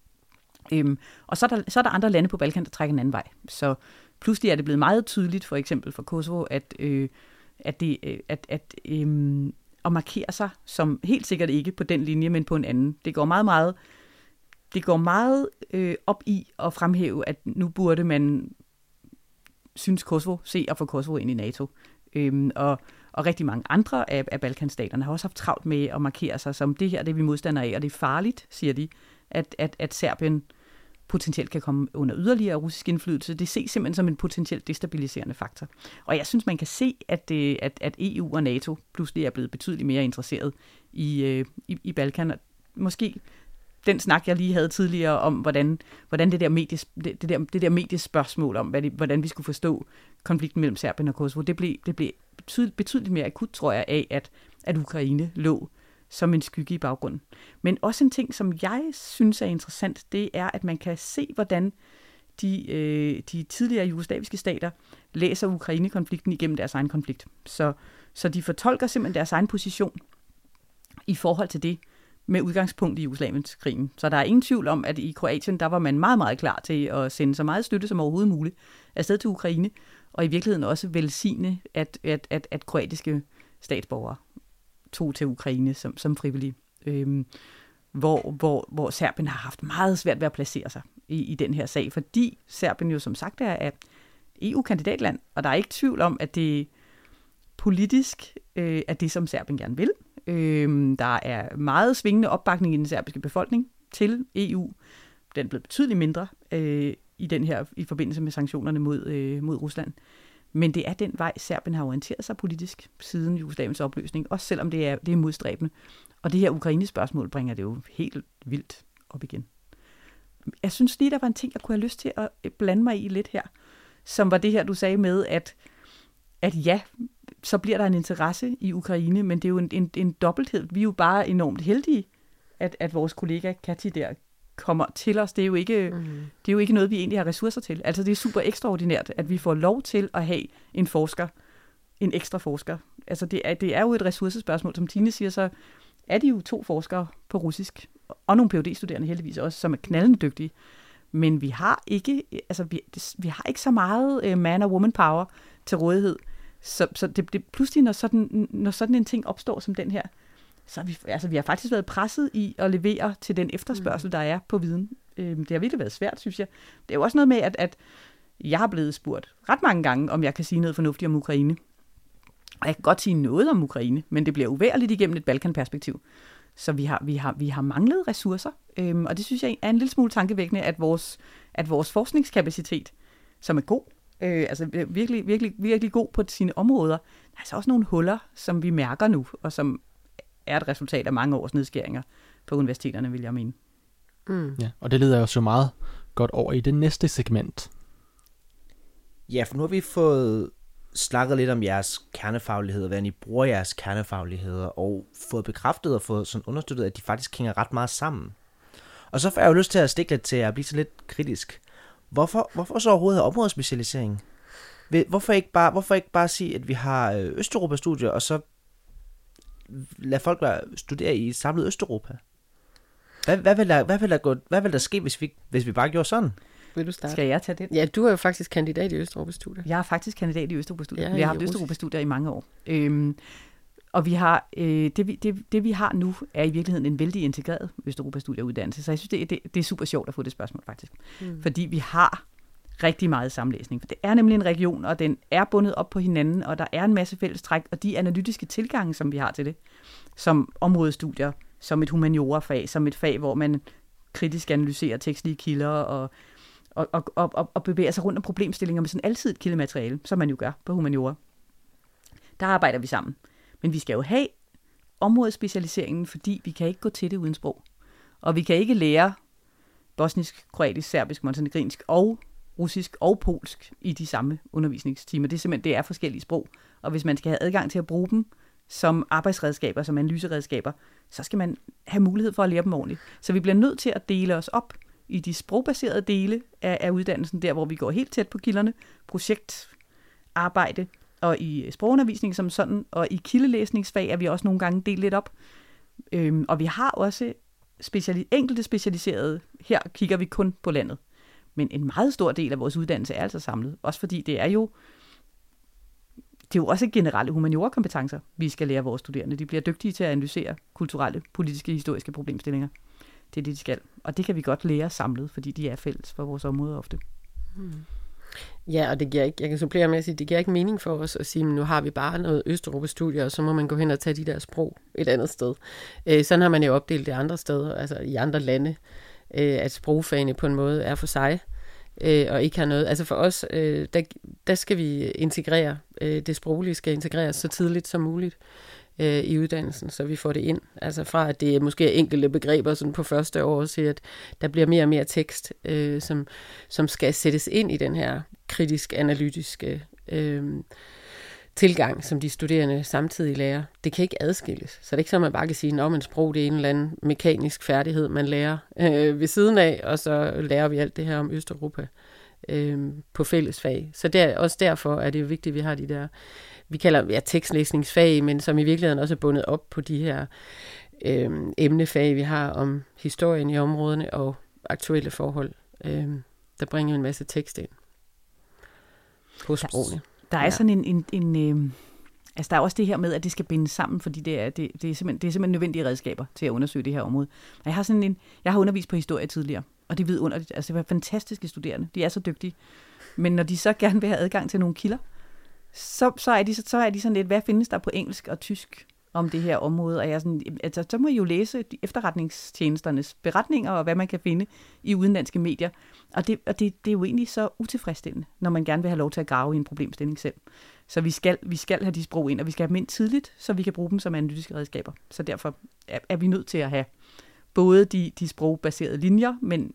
Øhm, og så er, der, så er der andre lande på Balkan, der trækker en anden vej. Så pludselig er det blevet meget tydeligt, for eksempel for Kosovo, at, øh, at, det, øh, at, at øh, at markere sig som helt sikkert ikke på den linje, men på en anden. Det går meget, meget, det går meget øh, op i at fremhæve, at nu burde man synes Kosovo se at få Kosovo ind i NATO. Øhm, og, og rigtig mange andre af, af Balkanstaterne har også haft travlt med at markere sig som det her, det er vi modstandere af, og det er farligt, siger de, at, at, at Serbien potentielt kan komme under yderligere russisk indflydelse. Det ses simpelthen som en potentielt destabiliserende faktor. Og jeg synes, man kan se, at, det, at, at E U og NATO pludselig er blevet betydeligt mere interesseret i, øh, i, i Balkan. Og måske den snak, jeg lige havde tidligere om, hvordan, hvordan det, der medies, det, det, der, det der mediespørgsmål om, hvad det, hvordan vi skulle forstå konflikten mellem Serbien og Kosovo, det blev, det blev betydeligt, betydeligt mere akut, tror jeg, af, at, at Ukraine lå som en skygge i baggrunden. Men også en ting, som jeg synes er interessant, det er, at man kan se, hvordan de, øh, de tidligere jugoslaviske stater læser Ukraine-konflikten igennem deres egen konflikt. Så, så de fortolker simpelthen deres egen position i forhold til det, med udgangspunkt i Jugoslavienskrigen. Så der er ingen tvivl om, at i Kroatien, der var man meget, meget klar til at sende så meget støtte som overhovedet muligt afsted til Ukraine, og i virkeligheden også velsigne, at, at, at, at kroatiske statsborgere tog til Ukraine som, som frivillige, øhm, hvor, hvor, hvor Serbien har haft meget svært ved at placere sig i, i den her sag, fordi Serbien jo som sagt er et E U-kandidatland, og der er ikke tvivl om, at det politisk øh, er det, som Serbien gerne vil. Øh, der er meget svingende opbakning i den serbiske befolkning til E U. Den er blevet betydeligt mindre øh, i den her i forbindelse med sanktionerne mod, øh, mod Rusland. Men det er den vej, Serbien har orienteret sig politisk siden Jugoslaviens opløsning, også selvom det er, det er modstræbende. Og det her Ukraine-spørgsmål bringer det jo helt vildt op igen. Jeg synes lige, der var en ting, jeg kunne have lyst til at blande mig i lidt her, som var det her, du sagde med, at, at ja, så bliver der en interesse i Ukraine, men det er jo en, en, en dobbelthed. Vi er jo bare enormt heldige, at, at vores kollega Kati der kommer til os. Det er jo ikke, mm. det er jo ikke noget, vi egentlig har ressourcer til. Altså det er super ekstraordinært, at vi får lov til at have en forsker, en ekstra forsker. Altså det er, det er jo et ressourcespørgsmål. Som Tine siger, så er de jo to forskere på russisk, og nogle P H D-studerende heldigvis også, som er knaldende dygtige. Men vi har ikke, altså vi, vi har ikke så meget uh, man- og woman power til rådighed. Så, så det, det pludselig, når sådan, når sådan en ting opstår som den her, så har vi, altså, vi har faktisk været presset i at levere til den efterspørgsel, der er på viden. Øh, det har virkelig været svært, synes jeg. Det er jo også noget med, at, at jeg har blevet spurgt ret mange gange, om jeg kan sige noget fornuftigt om Ukraine. Og jeg kan godt sige noget om Ukraine, men det bliver uværligt igennem et Balkan-perspektiv. Så vi har, vi har, vi har manglet ressourcer, øh, og det synes jeg er en lille smule tankevækkende, at vores, at vores forskningskapacitet, som er god, øh, altså virkelig, virkelig, virkelig god på sine områder, der er altså også nogle huller, som vi mærker nu, og som er et resultat af mange års nedskæringer på universiteterne, vil jeg mene. Mm. Ja, og det leder os jo meget godt over i det næste segment. Ja, for nu har vi fået snakket lidt om jeres kernefagligheder, hvordan I bruger jeres kernefagligheder, og fået bekræftet og fået sådan understøttet, at de faktisk hænger ret meget sammen. Og så får jeg jo lyst til at stikke lidt til at blive så lidt kritisk. Hvorfor, hvorfor så overhovedet have områdespecialisering? Hvorfor ikke bare, hvorfor ikke bare sige, at vi har Østeuropa-studier, og så lade folk studere i samlet Østeuropa? Hvad, hvad, vil der, hvad, vil der gå, hvad vil der ske, hvis vi, hvis vi bare gjorde sådan? Vil du starte? Skal jeg tage det? Ja, du er jo faktisk kandidat i Østeuropa-studier. Jeg er faktisk kandidat i Østeuropa-studier. Ja, vi har i haft Østeuropa-studier i mange år. Øhm, og vi har, øh, det, vi, det, det vi har nu, er i virkeligheden en vældig integreret Østeuropa-studieuddannelse. Så jeg synes, det, det, det er super sjovt at få det spørgsmål, faktisk. Mm. Fordi vi har rigtig meget sammenlæsning. For det er nemlig en region, og den er bundet op på hinanden, og der er en masse fællestræk, og de analytiske tilgange, som vi har til det, som områdestudier, som et humaniora-fag, som et fag, hvor man kritisk analyserer tekstlige kilder og, og, og, og, og bevæger sig rundt om problemstillinger med sådan altid et kildemateriale, som man jo gør på humaniora. Der arbejder vi sammen. Men vi skal jo have områdespecialiseringen, fordi vi kan ikke gå til det uden sprog. Og vi kan ikke lære bosnisk, kroatisk, serbisk, montenegrinsk og russisk og polsk i de samme undervisningstimer. Det er simpelthen, det er forskellige sprog. Og hvis man skal have adgang til at bruge dem som arbejdsredskaber, som analyseredskaber, så skal man have mulighed for at lære dem ordentligt. Så vi bliver nødt til at dele os op i de sprogbaserede dele af, af uddannelsen, der hvor vi går helt tæt på kilderne, projektarbejde, og i sprogundervisning som sådan, og i kildelæsningsfag er vi også nogle gange delt lidt op. Øhm, og vi har også speciali- enkelte specialiserede, her kigger vi kun på landet. Men en meget stor del af vores uddannelse er altså samlet, også fordi det er jo det er jo også generelle humaniora-kompetencer, vi skal lære vores studerende. De bliver dygtige til at analysere kulturelle, politiske, historiske problemstillinger. Det er det, de skal. Og det kan vi godt lære samlet, fordi de er fælles for vores område ofte. Hmm. Ja, og det giver ikke, jeg kan supplere med at sige, det giver ikke mening for os at sige, nu har vi bare noget Østeuropa-studier, og så må man gå hen og tage de der sprog et andet sted. Øh, sådan har man jo opdelt det andre steder, altså i andre lande, øh, at sprogfagene på en måde er for sig, øh, og ikke har noget. Altså for os, øh, der, der skal vi integrere, øh, det sproglige skal integreres så tidligt som muligt øh, i uddannelsen, så vi får det ind. Altså fra, at det måske er enkelte begreber sådan på første år, så at der bliver mere og mere tekst, øh, som, som skal sættes ind i den her kritisk-analytiske øh, tilgang, som de studerende samtidig lærer. Det kan ikke adskilles. Så det er ikke så, man bare kan sige, at sprog det er en eller anden mekanisk færdighed, man lærer øh, ved siden af, og så lærer vi alt det her om Østeuropa øh, på fællesfag. Så der, også derfor er det jo vigtigt, at vi har de der, vi kalder ja, tekstlæsningsfag, men som i virkeligheden også er bundet op på de her øh, emnefag, vi har om historien i områdene og aktuelle forhold. Øh, der bringer en masse tekst ind på sprogene. Der er ja. sådan en, en, en øh, altså der er også det her med, at det skal bindes sammen, fordi det er, det, det er, simpelthen, det er simpelthen nødvendige redskaber til at undersøge det her område. Og jeg har sådan en, jeg har undervist på historie tidligere, og det er vidunderligt. Altså det var fantastiske studerende, de er så dygtige. Men når de så gerne vil have adgang til nogle kilder, så, så, er, de, så, så er de sådan lidt, hvad findes der på engelsk og tysk om det her område? Og jeg sådan, altså, så må I jo læse de efterretningstjenesternes beretninger og hvad man kan finde i udenlandske medier. Og, det, og det, det er jo egentlig så utilfredsstillende, når man gerne vil have lov til at grave i en problemstilling selv. Så vi skal, vi skal have de sprog ind, og vi skal have dem ind tidligt, så vi kan bruge dem som analytiske redskaber. Så derfor er, er vi nødt til at have både de, de sprogbaserede linjer, men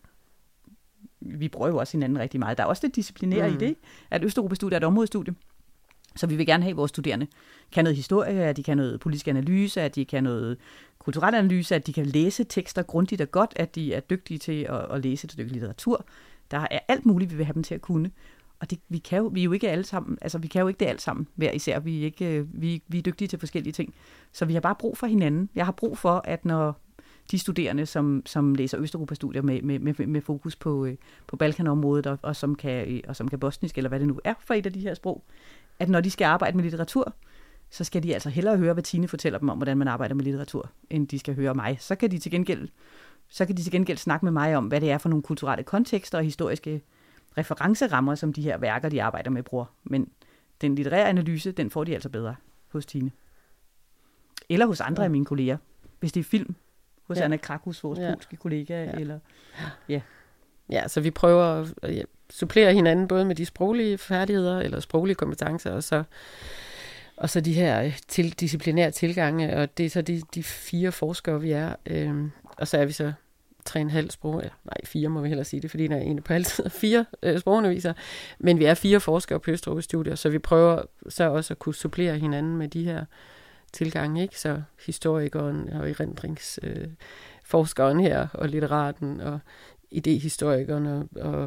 vi bruger jo også hinanden rigtig meget. Der er også det disciplinære mm. i det, at Østeuropa-studie er et områdestudie. Så vi vil gerne have, at vores studerende kan noget historie, at de kan noget politisk analyse, at de kan noget kulturel analyse, at de kan læse tekster grundigt og godt, at de er dygtige til at, at læse et stykke litteratur. Der er alt muligt, vi vil have dem til at kunne. Og det, vi, kan jo, vi er jo ikke alle sammen, altså vi kan jo ikke det alt sammen hver især. Vi er, ikke, vi, vi er dygtige til forskellige ting. Så vi har bare brug for hinanden. Jeg har brug for, at når de studerende, som, som læser Østeuropa-studier med, med, med, med fokus på, på Balkanområdet, og, og, som kan, og som kan bosnisk, eller hvad det nu er for et af de her sprog, at når de skal arbejde med litteratur, så skal de altså hellere høre, hvad Tine fortæller dem om, hvordan man arbejder med litteratur, end de skal høre mig. Så kan de til gengæld, så kan de til gengæld snakke med mig om, hvad det er for nogle kulturelle kontekster og historiske referencerammer, som de her værker, de arbejder med, bruger. Men den litterære analyse, den får de altså bedre hos Tine. Eller hos andre ja. af mine kolleger. Hvis det er film, hos ja. Anna Krakus, vores ja. polske kollega. Ja. Eller, ja. ja, så vi prøver at ja, supplere hinanden både med de sproglige færdigheder, eller sproglige kompetencer, og så, og så de her til, disciplinære tilgange, og det er så de, de fire forskere, vi er. Øhm, og så er vi så tre og en halv sprog, eller, nej, fire må vi hellere sige det, fordi der er en på altid fire øh, sprogundervisere, men vi er fire forskere på Østeuropa-studier, så vi prøver så også at kunne supplere hinanden med de her tilgange, ikke? Så historikeren og erindringsforskeren øh, her, og litteraten, og idehistorikeren, og, og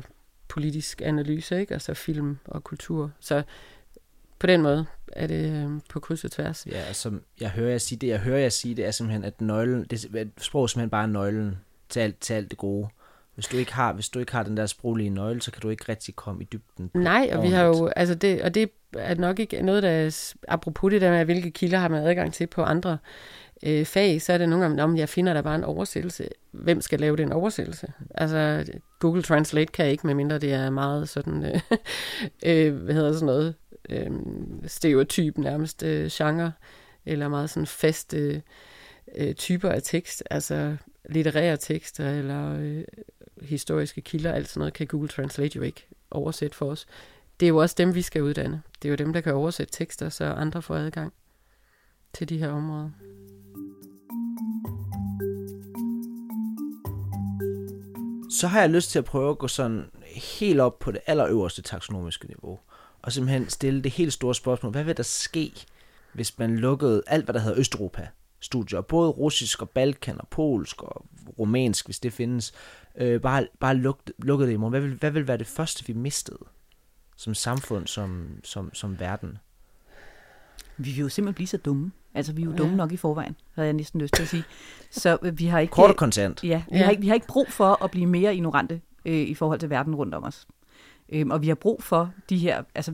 politisk analyse, ikke? Altså film og kultur. Så på den måde er det øh, på kryds og tværs. Ja, som jeg hører jer sige det, jeg hører jer sige, det er simpelthen, at nøglen, det, sprog er simpelthen bare nøglen til alt, til alt det gode. Hvis du ikke har, hvis du ikke har den der sproglige nøgle, så kan du ikke rigtig komme i dybden. Nej, og vi har jo, altså det, og det er nok ikke noget, der er, apropos det der med, hvilke kilder har man adgang til på andre øh, fag, så er det nogle gange, om jeg finder der bare en oversættelse. Hvem skal lave den oversættelse? Altså, Google Translate kan ikke, medmindre det er meget sådan, øh, øh, hvad hedder sådan noget, øh, stereotyp nærmest øh, genre, eller meget sådan faste øh, typer af tekst, altså litterære tekster, eller øh, historiske kilder, alt sådan noget, kan Google Translate jo ikke oversætte for os. Det er jo også dem, vi skal uddanne. Det er jo dem, der kan oversætte tekster, så andre får adgang til de her områder. Så har jeg lyst til at prøve at gå sådan helt op på det allerøverste taksonomiske niveau, og simpelthen stille det helt store spørgsmål. Hvad vil der ske, hvis man lukkede alt, hvad der hedder Østeuropa-studier, både russisk og balkan og polsk og rumænsk, hvis det findes, øh, bare, bare luk, lukkede det i morgen? Hvad vil, hvad vil være det første, vi mistede som samfund, som, som, som verden? Vi vil jo simpelthen blive så dumme. Altså, vi er jo dumme ja. nok i forvejen, havde jeg næsten lyst til at sige. Så vi har ikke... Kort og kontant. Ja, vi, ja. Har ikke, vi har ikke brug for at blive mere ignorante øh, i forhold til verden rundt om os. Øhm, og vi har brug for de her... Altså,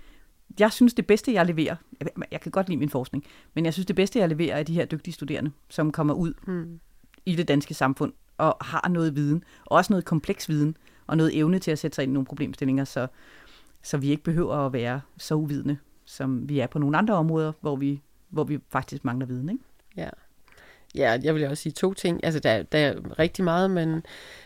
jeg synes, det bedste, jeg leverer... Jeg, jeg kan godt lide min forskning, men jeg synes, det bedste, jeg leverer, er de her dygtige studerende, som kommer ud mm. i det danske samfund og har noget viden, og også noget kompleks viden, og noget evne til at sætte sig ind i nogle problemstillinger, så, så vi ikke behøver at være så uvidende, som vi er på nogle andre områder, hvor vi, hvor vi faktisk mangler viden, ikke? Ja. Ja, jeg vil også sige to ting. Altså, der, der er rigtig meget, men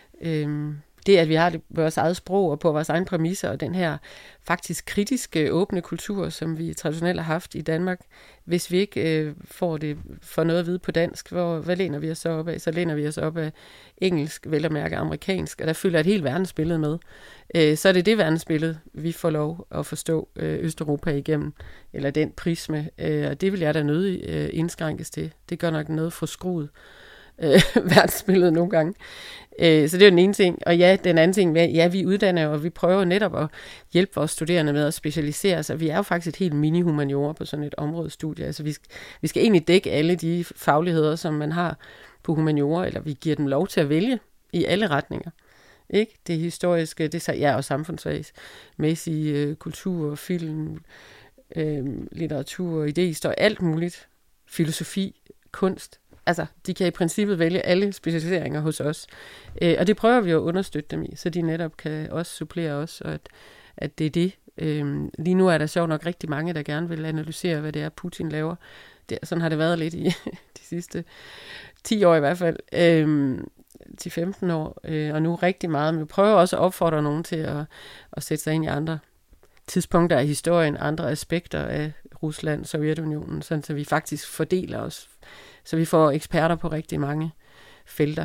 øhm, det, at vi har det på vores eget sprog og på vores egen præmisser, og den her faktisk kritiske, åbne kultur, som vi traditionelt har haft i Danmark, hvis vi ikke øh, får det for noget at vide på dansk, hvor, hvad læner vi os så op af? Så læner vi os op af engelsk, vel at mærke amerikansk, og der følger et helt verdensbillede med. Øh, så er det det verdensbillede, vi får lov at forstå øh, Østeuropa igennem, eller den prisme, øh, og det vil jeg da nødig øh, indskrænkes til. Det gør nok noget forskruet øh, verdensbillede nogle gange. Øh, så det er den ene ting. Og ja, den anden ting, ja, vi uddanner, og vi prøver netop at hjælpe vores studerende med at specialisere sig. Vi er jo faktisk et helt mini-humaniora på sådan et områdestudie. Altså vi skal, vi skal egentlig dække alle de fagligheder, som man har på humaniora, eller vi giver dem lov til at vælge i alle retninger. Ikke? Det historiske, det er ja, og samfundsfagsmæssige, øh, kultur, film, øh, litteratur, idéhistorie, alt muligt. Filosofi, kunst. Altså, de kan i princippet vælge alle specialiseringer hos os. Øh, og det prøver vi at understøtte dem i, så de netop kan også supplere os, og at, at det er det. Øh, lige nu er der sjovt nok rigtig mange, der gerne vil analysere, hvad det er, Putin laver. Det, sådan har det været lidt i de sidste ti år i hvert fald. Øh, ti til femten år, øh, og nu rigtig meget. Men vi prøver også at opfordre nogen til at, at sætte sig ind i andre tidspunkter af historien, andre aspekter af Rusland, Sovjetunionen, sådan så vi faktisk fordeler os, så vi får eksperter på rigtig mange felter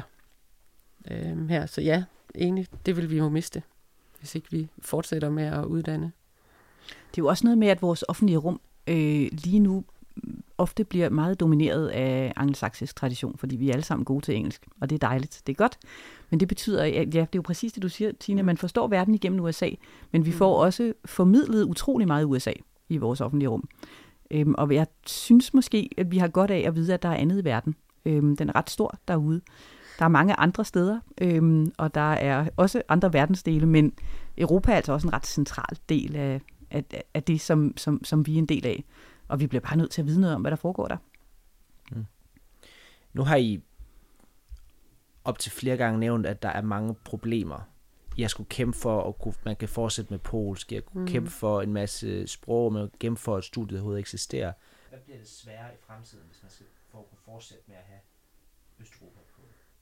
øh, her. Så ja, egentlig, det vil vi jo miste, hvis ikke vi fortsætter med at uddanne. Det er jo også noget med, at vores offentlige rum øh, lige nu ofte bliver meget domineret af angelsaksisk tradition, fordi vi er alle sammen gode til engelsk, og det er dejligt, det er godt. Men det betyder, ja, det er jo præcis det, du siger, Tine, man forstår verden igennem U S A, men vi får også formidlet utrolig meget U S A i vores offentlige rum. Øhm, og jeg synes måske, at vi har godt af at vide, at der er andet i verden. Øhm, den er ret stor derude. Der er mange andre steder, øhm, og der er også andre verdensdele, men Europa er altså også en ret central del af, af, af det, som, som, som vi er en del af. Og vi bliver bare nødt til at vide noget om, hvad der foregår der. Mm. Nu har I op til flere gange nævnt, at der er mange problemer. Jeg skulle kæmpe for, at kunne, man kan fortsætte med polsk. Jeg kunne mm. kæmpe for en masse sprog, men kæmpe for, at studiet overhovedet eksisterer. Hvad bliver det sværere i fremtiden, hvis man skal for at kunne fortsætte med at have Østeuropa på?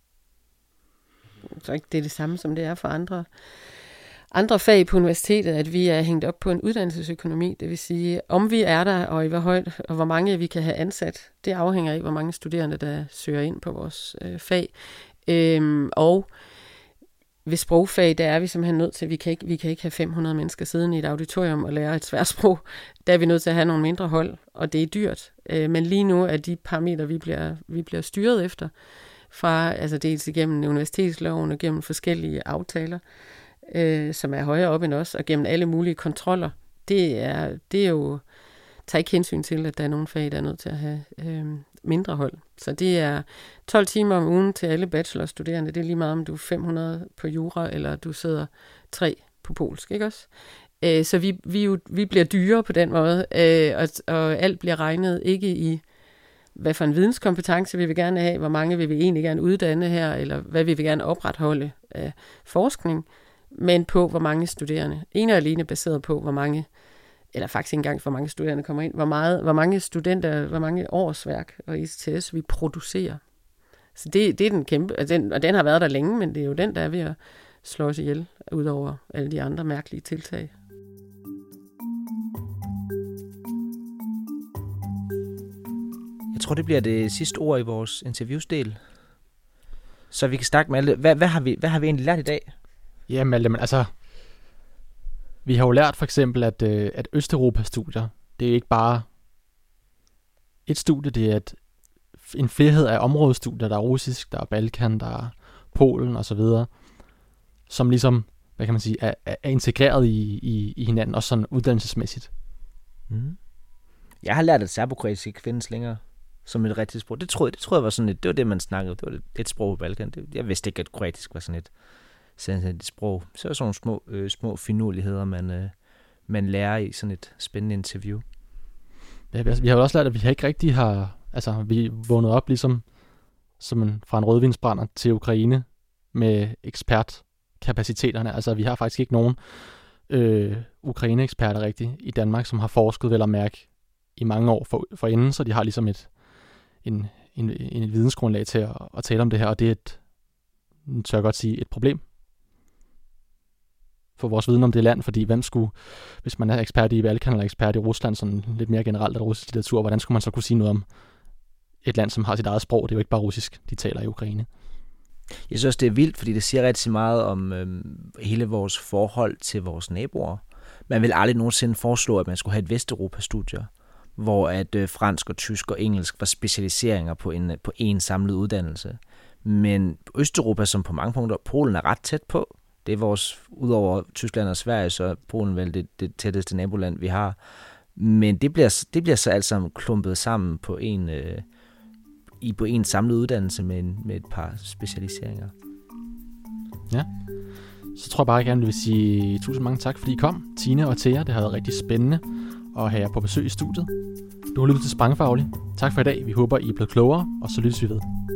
Jeg tror ikke, det er det samme, som det er for andre andre fag på universitetet, at vi er hængt op på en uddannelsesøkonomi. Det vil sige, om vi er der, og i hvor højt, og hvor mange vi kan have ansat, det afhænger af, hvor mange studerende, der søger ind på vores øh, fag. Øhm, og ved sprogfag, der er vi simpelthen nødt til, vi kan ikke, vi kan ikke have fem hundrede mennesker siddende i et auditorium og lære et svært sprog. Der er vi nødt til at have nogle mindre hold, og det er dyrt. Øh, men lige nu er de parametre, vi bliver, vi bliver styret efter, fra altså dels igennem universitetsloven og gennem forskellige aftaler, øh, som er højere op end os, og gennem alle mulige kontroller. Det er, det er jo, tager ikke hensyn til, at der er nogle fag, der er nødt til at have øh, mindre hold. Så det er tolv timer om ugen til alle bachelorstuderende. Det er lige meget, om du er fem hundrede på jura, eller du sidder tre på polsk, ikke også? Øh, så vi, vi, jo, vi bliver dyre på den måde, øh, og, og alt bliver regnet ikke i, hvad for en videnskompetence vi vil gerne have, hvor mange vil vi egentlig gerne uddanne her, eller hvad vi vil gerne opretholde af forskning, men på, hvor mange studerende. En og alene baseret på, hvor mange, eller faktisk ikke engang, hvor mange studerende kommer ind, hvor, meget, hvor mange studenter, hvor mange årsværk og I C T S vi producerer. Så det, det er den kæmpe, og den, og den har været der længe, men det er jo den, der er ved at slå os ihjel, ud over alle de andre mærkelige tiltag. Jeg tror, det bliver det sidste ord i vores interviewsdel. Så vi kan snakke med alle. Hvad, hvad, har, vi, hvad har vi egentlig lært i dag? Ja, Malte, men altså, vi har jo lært for eksempel, at, øh, at Østeuropa-studier, det er ikke bare et studie, det er et, en flerhed af områdestudier, der er russisk, der er Balkan, der er Polen osv., som ligesom, hvad kan man sige, er, er integreret i, i, i hinanden, også sådan uddannelsesmæssigt. Mm. Jeg har lært, at serbokroatisk ikke findes længere som et rigtigt sprog. Det troede, det troede jeg var sådan et, det var det, man snakkede. Det var et sprog på Balkan. Det, jeg vidste ikke, at kroatisk var sådan et, sådan et sprog. Så er der sådan nogle små, øh, små finurligheder, man, øh, man lærer i sådan et spændende interview. Ja, vi har jo også lært, at vi ikke rigtig har, altså vi vågnet op ligesom som en, fra en rødvinsbrænder til Ukraine med ekspertkapaciteterne. Altså vi har faktisk ikke nogen øh, Ukraine-eksperter rigtigt i Danmark, som har forsket vel at mærke i mange år for, for inden, så de har ligesom et, en, en, en vidensgrundlag til at, at tale om det her, og det er et, tør jeg godt sige, et problem for vores viden om det land, fordi hvem skulle, hvis man er ekspert i Balkan eller ekspert i Rusland, sådan lidt mere generelt af russisk litteratur, hvordan skulle man så kunne sige noget om et land, som har sit eget sprog? Det er jo ikke bare russisk, de taler i Ukraine. Jeg synes også, det er vildt, fordi det siger rigtig meget om øhm, hele vores forhold til vores naboer. Man vil aldrig nogensinde foreslå, at man skulle have et Vesteuropa-studier, hvor at øh, fransk og tysk og engelsk var specialiseringer på en, på en samlet uddannelse. Men Østeuropa, som på mange punkter, Polen er ret tæt på. Det er vores, udover Tyskland og Sverige, så er Polen vel det, det tætteste naboland, vi har. Men det bliver, det bliver så alt sammen klumpet sammen på en, øh, i, på en samlet uddannelse med, en, med et par specialiseringer. Ja, så tror jeg bare, jeg gerne vil sige tusind mange tak, fordi I kom, Tine og Thea. Det har været rigtig spændende at have jer på besøg i studiet. Du har lyttet til Sprangfaglig. Tak for i dag. Vi håber, I er blevet klogere, og så lyttes vi ved.